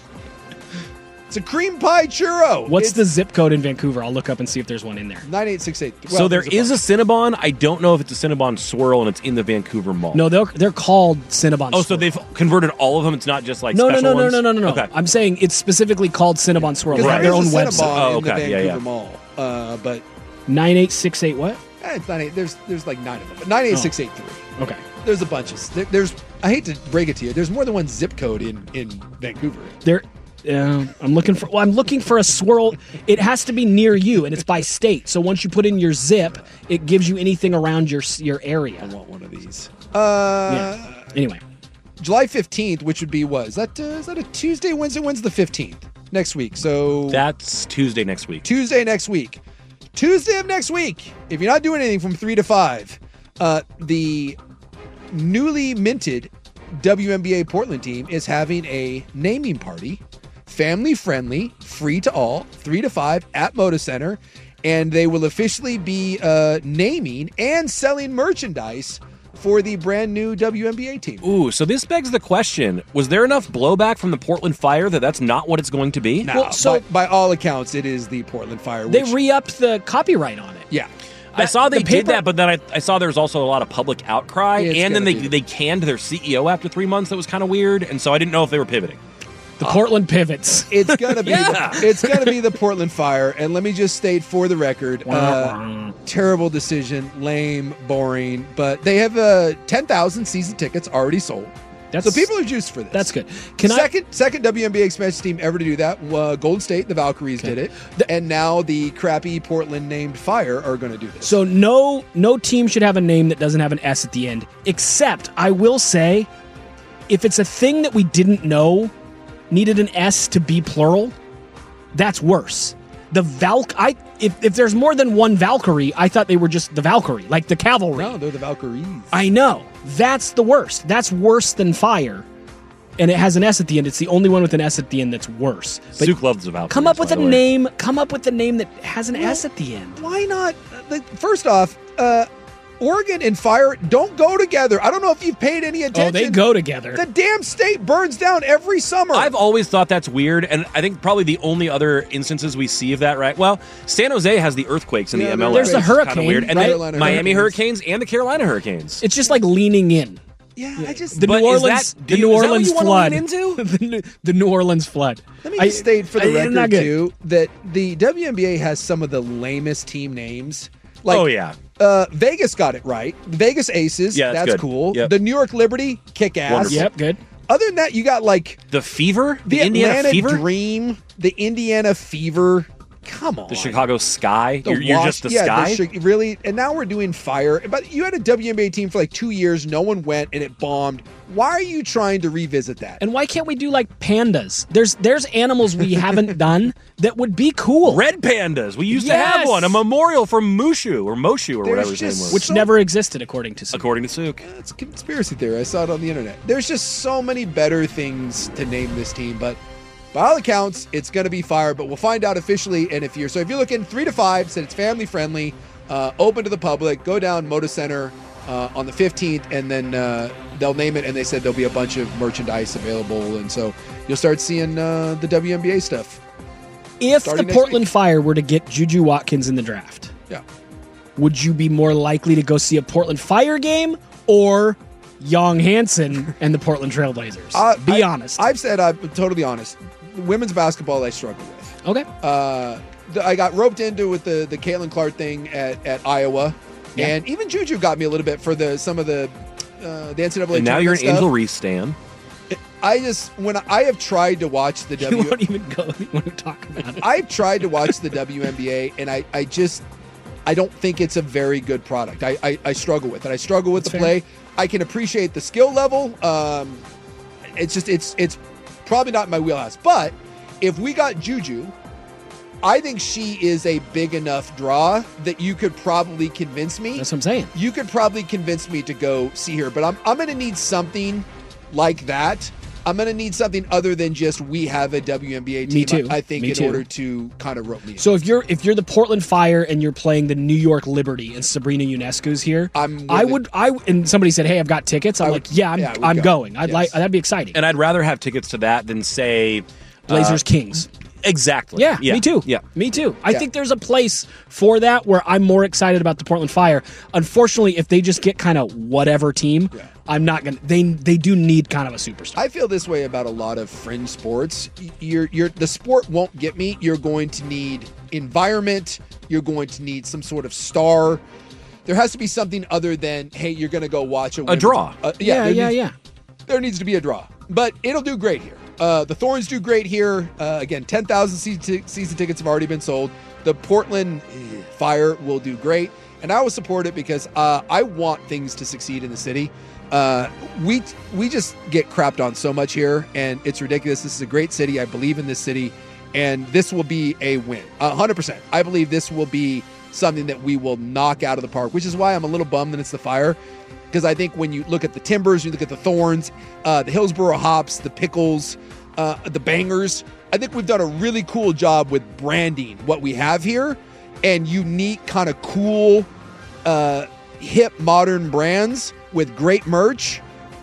It's a cream pie churro. What's it's the zip code in Vancouver? I'll look up and see if there's one in there. nine eight six eight? so there is a Cinnabon. I don't know if it's a Cinnabon Swirl, and it's in the Vancouver Mall. No, they're they're called Cinnabon. Oh, so Swirl. they've converted all of them. It's not just like no, no, special no, no, ones? no, no, no, no. Okay. I'm saying it's specifically called Cinnabon Swirl. They Because have there their own is a website. Cinnabon Oh, in the okay. Yeah, Vancouver yeah. Mall. Uh, but Nine eight six eight what? eh, it's nine eight. There's there's like nine of them. But nine eight six eight three. Okay. There's a bunch of there, there's. I hate to break it to you. There's more than one zip code in in Vancouver. There. Uh, I'm looking for. Well, I'm looking for a swirl. It has to be near you, and it's by state. So once you put in your zip, it gives you anything around your your area. I want one of these. Uh, Yeah. Anyway, July fifteenth, which would be what? Is that uh, is that a Tuesday, Wednesday? When's the fifteenth? Next week. So That's Tuesday next week. Tuesday next week. Tuesday of next week. If you're not doing anything from three to five, uh, the newly minted W N B A Portland team is having a naming party, family friendly, free to all, three to five at Moda Center, and they will officially be uh, naming and selling merchandise for the brand new W N B A team. Ooh, so this begs the question: was there enough blowback from the Portland Fire that that's not what it's going to be? Now, Well, so- by, by all accounts, it is the Portland Fire. they Which, re-upped the copyright on it. yeah. I saw they the did paper- that, but then I, I saw there was also a lot of public outcry, It's and then gonna they be- they canned their C E O after three months. That was kind of weird, and so I didn't know if they were pivoting. The Portland pivots. It's gonna be Yeah. the, it's gonna be the Portland Fire, and let me just state for the record, uh, terrible decision, lame, boring, but they have uh, ten thousand season tickets already sold. That's So people are juiced for this. That's good. Can second second W N B A expansion team ever to do that? Uh, Golden State, the Valkyries did it, The- and now the crappy Portland named Fire are going to do I? this. So no, no team should have a name that doesn't have an S at the end. Except I will say, if it's a thing that we didn't know needed an S to be plural, that's worse. The Valk, I if if there's more than one Valkyrie, I thought they were just the Valkyrie, like the cavalry. no, they're the Valkyries. I know. That's the worst. That's worse than fire. And it has an S at the end. It's the only one with an S at the end that's worse. But Suk loves the Valkyries. come up with by a the way. name. Come up with a name that has an S at the end. Why not? uh, like, First off, uh, Oregon and Fire don't go together. I don't know if you've paid any attention. Oh, they go together. The damn state burns down every summer. I've always thought that's weird, and I think probably the only other instances we see of that, right? Well, San Jose has the earthquakes in Yeah, the M L S. there's the which is kinda hurricane, weird, and right? then Carolina Miami Hurricanes. Hurricanes and the Carolina Hurricanes. It's just like leaning in. yeah, I just The But New is Orleans, that- do the you- New is that what Orleans you wanna flood. lean into? the, New- the New Orleans flood. let me I- just state for the I- not record good. too that the W N B A has some of the lamest team names. Like, Oh, yeah. Uh, Vegas got it right. Vegas Aces, Yeah, that's that's good. cool. Yep. The New York Liberty, kick ass. Wonderful. Yep, good. Other than that, you got like The Fever? the, The, Indiana Atlanta Fever? Dream, the Indiana Fever, come on. The Chicago Sky? The You're, you're wash- just the yeah, Sky? The Chi- really? And now we're doing fire. But you had a W N B A team for like two years. No one went, and it bombed. Why are you trying to revisit that? And why can't we do like pandas? There's there's animals we haven't done that would be cool. Red pandas. We used to Yes. have one. A memorial from Mushu or Moshu or There's whatever his name just was. Which so- never existed according to some. According to Suk. It's a conspiracy theory. I saw it on the internet. There's just so many better things to name this team, but by all accounts, it's going to be fire. But we'll find out officially in a few. So if you're looking three to five, said it's family friendly, uh, open to the public. Go down Moda Center uh, on the fifteenth, and then uh, they'll name it. And they said there'll be a bunch of merchandise available, and so you'll start seeing uh, the W N B A stuff. If starting the next Portland week. Fire were to get Juju Watkins in the draft, Yeah. would you be more likely to go see a Portland Fire game or Young Hansen and the Portland Trailblazers? Uh, be I- honest. I've said I'm totally honest. Women's basketball I struggle with. okay. Uh, the, I got roped into with the the Caitlin Clark thing at, at Iowa, Yeah. and even Juju got me a little bit for the some of the uh, the N C double A. And now you're an tournament Angel stuff. Reese stan. I just when I have tried to watch the You W, won't even go. You want to talk about it. I've tried to watch the W N B A, and I I just I don't think it's a very good product. I I, I struggle with it. I struggle with That's the fair. play. I can appreciate the skill level. Um, it's just it's it's probably not my wheelhouse. But if we got Juju, I think she is a big enough draw that you could probably convince me. That's what I'm saying. You could probably convince me to go see her, but I'm I'm going to need something like that. I'm going to need something other than just we have a W N B A team. Me too. I, I think Me in too. order to kind of rope me in. So if you're if you're the Portland Fire and you're playing the New York Liberty and Sabrina Ionescu's here, I'm I willing- would I and somebody said, "Hey, I've got tickets." I'm I like, would- "Yeah, I'm yeah, I would I'm go. going. I'd Yes. like that'd be exciting." And I'd rather have tickets to that than say Blazers uh, Kings. Exactly. Yeah, me too. Yeah. Me too. I Yeah. think there's a place for that where I'm more excited about the Portland Fire. Unfortunately, if they just get kind of whatever team, Yeah. I'm not gonna. They they do need kind of a superstar. I feel this way about a lot of fringe sports. You're, you're, the sport won't get me. You're going to need environment. You're going to need some sort of star. There has to be something other than, hey, you're going to go watch a, women's- draw. Uh, yeah, there yeah, needs- yeah. There needs to be a draw, but it'll do great here. Uh, the Thorns do great here. Uh, again, ten thousand season, t- season tickets have already been sold. The Portland eh, Fire will do great, and I will support it because uh, I want things to succeed in the city. Uh, we we just get crapped on so much here, and it's ridiculous. This is a great city. I believe in this city, and this will be a win. one hundred percent. I believe this will be something that we will knock out of the park, which is why I'm a little bummed that it's the Fire. Because I think when you look at the Timbers, you look at the Thorns, uh, the Hillsborough Hops, the Pickles, uh, the Bangers, I think we've done a really cool job with branding what we have here and unique, kind of cool, uh, hip, modern brands with great merch.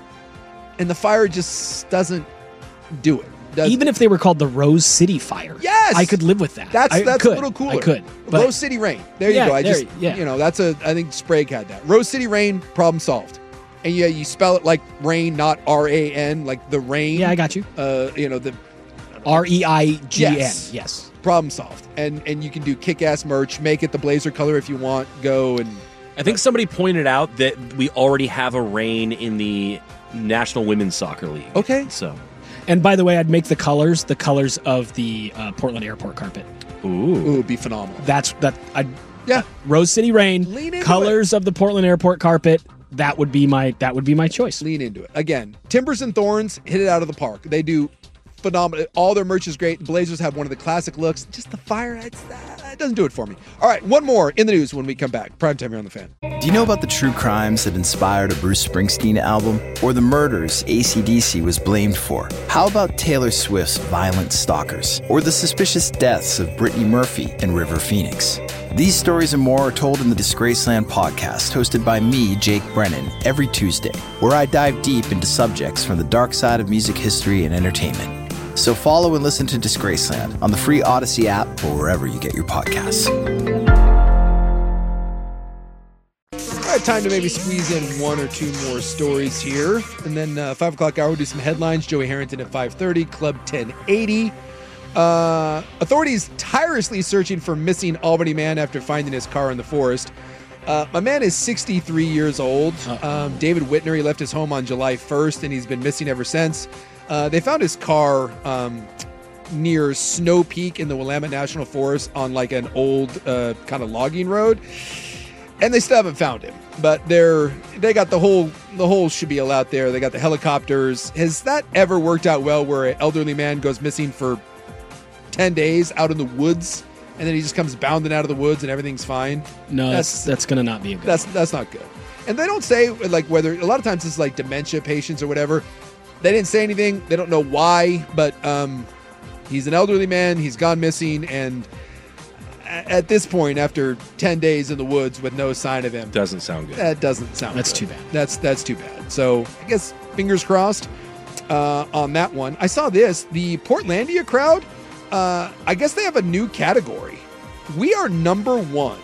And the Fire just doesn't do it. Does- Even if they were called the Rose City Fire, Yes! I could live with that. That's I that's could. a little cooler. I could. But Rose City Rain. There you Yeah, go. I there just you- yeah. you know that's a I think Sprague had that. Rose City Rain, problem solved. And yeah, you spell it like rain, not R A N, like the rain. yeah, I got you. Uh, you know the R E I G N. Yes. Yes. problem solved. And and you can do kick-ass merch. Make it the Blazer color if you want. Go and I think somebody pointed out that we already have a rain in the National Women's Soccer League. Okay. So, And by the way, I'd make the colors the colors of the uh, Portland Airport carpet. ooh. ooh, it'd be phenomenal. That's that. I Yeah. Rose City Rain. Lean into Colors of the Portland Airport carpet. That would be my that would be my choice. Lean into it. Again, Timbers and Thorns hit it out of the park. They do phenomenal. All their merch is great. Blazers have one of the classic looks. Just the Fire, it's, uh, it doesn't do it for me. All right, one more in the news when we come back. Primetime here on The Fan. Do you know about the true crimes that inspired a Bruce Springsteen album? Or the murders A C D C was blamed for? How about Taylor Swift's Violent Stalkers? Or the suspicious deaths of Brittany Murphy and River Phoenix? These stories and more are told in the Disgraceland podcast, hosted by me, Jake Brennan, every Tuesday, where I dive deep into subjects from the dark side of music history and entertainment. So follow and listen to Disgraceland on the free Odyssey app or wherever you get your podcasts. All right, time to maybe squeeze in one or two more stories here. And then uh, five o'clock hour, we'll do some headlines. Joey Harrington at five thirty, Club ten eighty. Uh, authorities tirelessly searching for missing Albany man after finding his car in the forest. Uh, my man is sixty-three years old. Um, David Whitner, he left his home on July first, and he's been missing ever since. Uh, they found his car um, near Snow Peak in the Willamette National Forest on like an old uh, kind of logging road, and they still haven't found him. But they're they got the whole the whole spiel out there. They got the helicopters. Has that ever worked out well, where an elderly man goes missing for ten days out in the woods, and then he just comes bounding out of the woods and everything's fine? No, that's that's going to not be a good. That's that's not good. And they don't say like whether a lot of times it's like dementia patients or whatever. They didn't say anything. They don't know why, but um, he's an elderly man. He's gone missing, and at this point, after ten days in the woods with no sign of him, doesn't sound good. That doesn't sound. That's good. too bad. That's that's too bad. So I guess fingers crossed uh, on that one. I saw this. The Portlandia crowd. Uh, I guess they have a new category. We are number one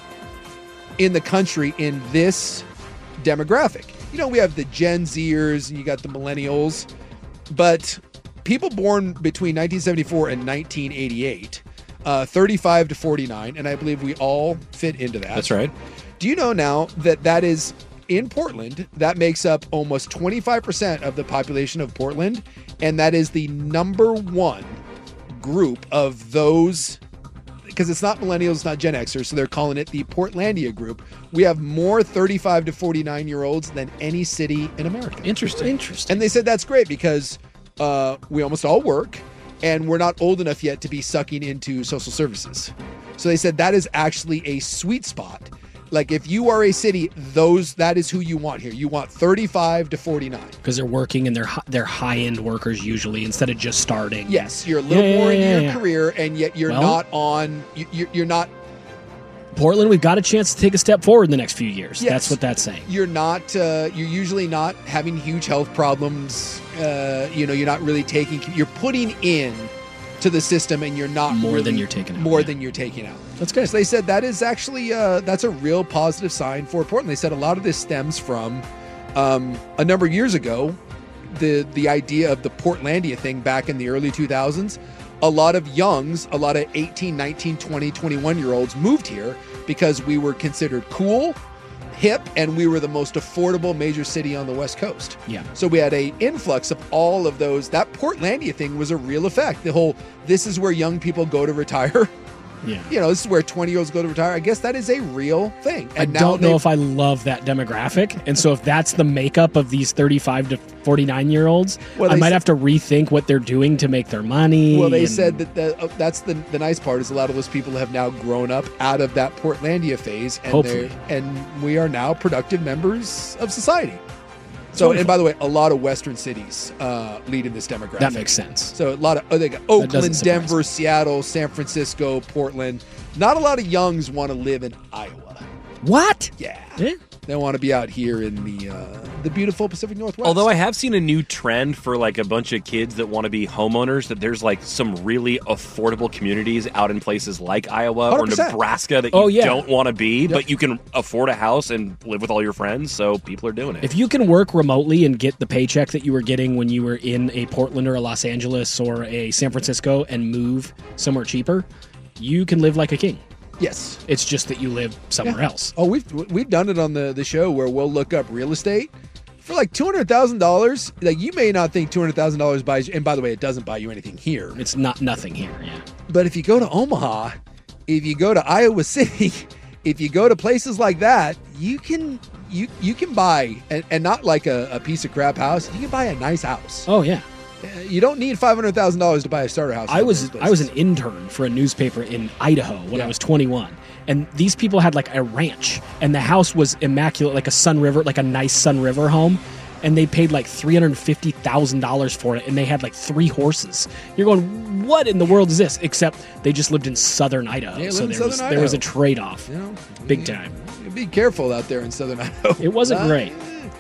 in the country in this demographic. You know, we have the Gen Zers and you got the millennials, but people born between nineteen seventy-four and nineteen eighty-eight, uh, thirty-five to forty-nine, and I believe we all fit into that. That's right. Do you know now that that is in Portland, that makes up almost twenty-five percent of the population of Portland, and that is the number one group of those, because it's not millennials, it's not Gen Xers, so they're calling it the Portlandia group. We have more thirty-five to forty-nine year olds than any city in America. Interesting. Interesting. And they said that's great because uh, we almost all work and we're not old enough yet to be sucking into social services. So they said that is actually a sweet spot. Like if you are a city, those that is who you want here. You want thirty-five to forty-nine. Because they're working and they're hi- they're high-end workers usually instead of just starting. Yes, you're a little Yeah, more yeah, into yeah, your yeah. career, and yet you're Well- not on. You, you're, you're not. Portland, we've got a chance to take a step forward in the next few years. Yes. That's what that's saying. You're not. Uh, you're usually not having huge health problems. Uh, you know, you're not really taking. You're putting in to the system, and you're not More really- than you're taking out, More yeah. than you're taking out. That's good. So they said that is actually uh, that's a real positive sign for Portland. They said a lot of this stems from um, a number of years ago, the the idea of the Portlandia thing back in the early two thousands. A lot of youngs, a lot of eighteen, nineteen, twenty, twenty-one year olds moved here because we were considered cool, hip, and we were the most affordable major city on the West Coast. Yeah. So we had a influx of all of those. That Portlandia thing was a real effect. The whole, this is where young people go to retire. Yeah. You know, this is where twenty-year-olds go to retire. I guess that is a real thing. And I now don't know they- if I love that demographic. And so if that's the makeup of these thirty-five to forty-nine year olds, Well, I they might said- have to rethink what they're doing to make their money. Well, they and- said that the, uh, that's the the nice part is a lot of those people have now grown up out of that Portlandia phase, and Hopefully. they're and we are now productive members of society. So, and by the way, a lot of Western cities uh, lead in this demographic. That makes sense. So a lot of oh, they got doesn't Oakland, surprise Denver, Seattle, San Francisco, Portland. Not a lot of youngs want to live in Iowa. What? Yeah. Yeah. They want to be out here in the uh, the beautiful Pacific Northwest. Although I have seen a new trend for like a bunch of kids that want to be homeowners, that there's like some really affordable communities out in places like Iowa one hundred or percent. Nebraska that you Oh, yeah. don't want to be, Yep. but you can afford a house and live with all your friends, so people are doing it. If you can work remotely and get the paycheck that you were getting when you were in a Portland or a Los Angeles or a San Francisco and move somewhere cheaper, you can live like a king. yes. It's just that you live somewhere else. Oh, we've we've done it on the, the show where we'll look up real estate for like two hundred thousand dollars. Like you may not think two hundred thousand dollars buys you, and by the way, it doesn't buy you anything here. It's not nothing here. Yeah. But if you go to Omaha, if you go to Iowa City, if you go to places like that, you can you you can buy and, and not like a, a piece of crap house. You can buy a nice house. Oh yeah. Uh, You don't need five hundred thousand dollars to buy a starter house. I in was those I was an places. intern for a newspaper in Idaho when Yeah. I was twenty-one, and these people had like a ranch, and the house was immaculate, like a Sun River, like a nice Sun River home, and they paid like three hundred fifty thousand dollars for it, and they had like three horses. You're going, what in the world is this? Except they just lived in southern Idaho, Yeah, so live in there was southern there was a Idaho. trade-off, You know, big time. Be careful out there in southern Idaho. It wasn't Uh, great.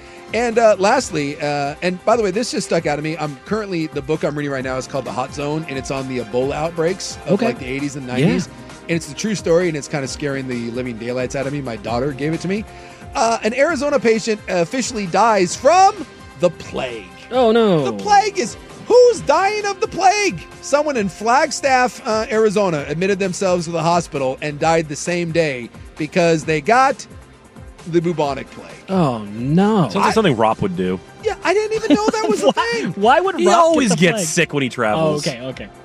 And uh, lastly, uh, and by the way, this just stuck out to me. I'm currently, the book I'm reading right now is called The Hot Zone, and it's on the Ebola outbreaks of Okay. like the eighties and nineties. And it's the true story, and it's kind of scaring the living daylights out of me. My daughter gave it to me. Uh, an Arizona patient officially dies from the plague. Oh no! The plague is, who's dying of the plague? Someone in Flagstaff, uh, Arizona admitted themselves to the hospital and died the same day because they got the bubonic plague. Oh no! Sounds like something Rop would do. Yeah, I didn't even know that was a why, thing. why would He Rob always get the gets plague? sick when he Oh, travels. okay, okay.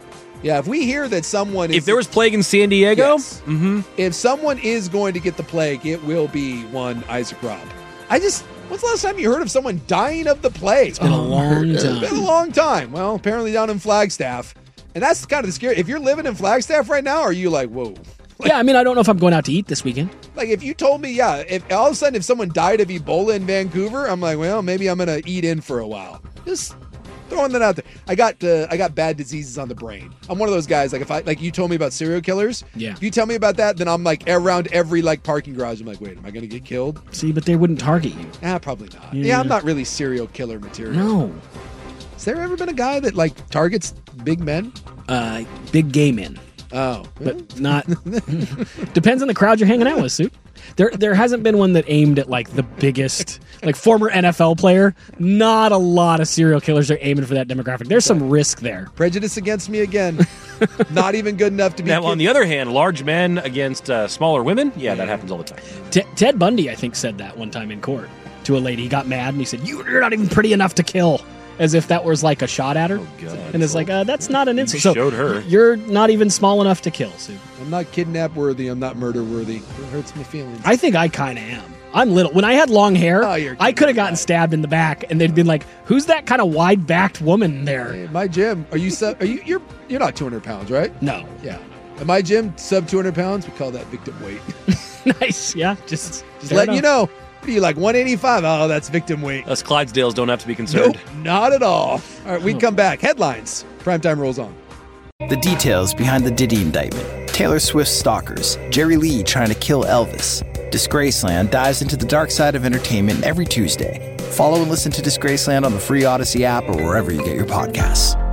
Yeah, if we hear that someone is... If there was plague in San Diego, yes. mm-hmm. If someone is going to get the plague, it will be one Isaac Robb. I just... When's the last time you heard of someone dying of the plague? It's been a long It's time. been a long time. Well, apparently down in Flagstaff. And that's kind of the scary... If you're living in Flagstaff right now, are you like, whoa... Like, yeah, I mean, I don't know if I'm going out to eat this weekend. Like, if you told me, yeah, if all of a sudden if someone died of Ebola in Vancouver, I'm like, well, maybe I'm going to eat in for a while. Just throwing that out there. I got uh, I got bad diseases on the brain. I'm one of those guys, like, if I, like you told me about serial killers. Yeah. If you tell me about that, then I'm like, around every, like, parking garage, I'm like, wait, am I going to get killed? See, but they wouldn't target you. Ah, probably not. Yeah. Yeah, I'm not really serial killer material. No. Has there ever been a guy that, like, targets big men? Uh, big gay men. Oh. But not... Depends on the crowd you're hanging out with, Sue. There there hasn't been one that aimed at, like, the biggest... Like, former N F L player. Not a lot of serial killers are aiming for that demographic. There's some risk there. Prejudice against me again. Not even good enough to be... Now, kid- on the other hand, large men against uh, smaller women, yeah, that happens all the time. T- Ted Bundy, I think, said that one time in court to a lady. He got mad and he said, you, you're not even pretty enough to kill. As if that was like a shot at her. Oh, God. And it's like, uh, that's not an insult. You So showed her. You're not even small enough to kill, Sue. I'm not kidnap worthy. I'm not murder worthy. It hurts my feelings. I think I kind of am. I'm little. When I had long hair, Oh, you're I could have gotten stabbed in the back, and they'd been like, "Who's that kind of wide-backed woman there?" Hey, my gym. Are you sub? Are you? You're you're not two hundred pounds, right? No. Yeah. At my gym, sub two hundred pounds. We call that victim weight. Nice. Yeah. Just Just letting you know. What are you like one eighty-five? Oh, that's victim weight. Us Clydesdales don't have to be concerned. Nope, not at all. All right, we come back. Headlines. Primetime rolls on. The details behind the Diddy indictment. Taylor Swift's stalkers. Jerry Lee trying to kill Elvis. Disgraceland dives into the dark side of entertainment every Tuesday. Follow and listen to Disgraceland on the free Odyssey app or wherever you get your podcasts.